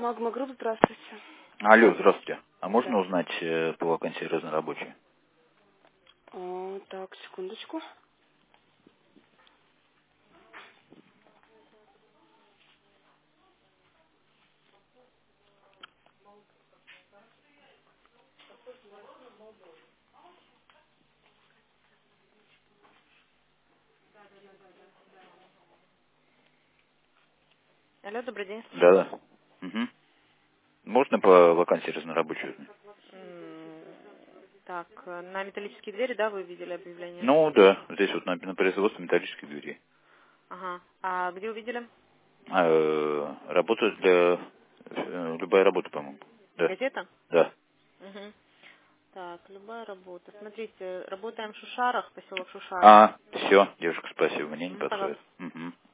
Магма Групп, здравствуйте. Алло, здравствуйте. А можно Здравствуйте. узнать по вакансии разнорабочей? Так, секундочку. Алло, добрый день. Да. Угу. Можно по вакансии разнорабочей узнать? Так, на металлические двери, да, вы видели объявление? Ну да, здесь вот на производстве металлических дверей. Ага. А где увидели? Работа для... любая работа, по-моему. Да. Газета? Да. Угу. Так, любая работа. Смотрите, работаем в Шушарах, поселок Шушары. Все, девушка, спасибо, мне не подходит. Пожалуйста. Угу.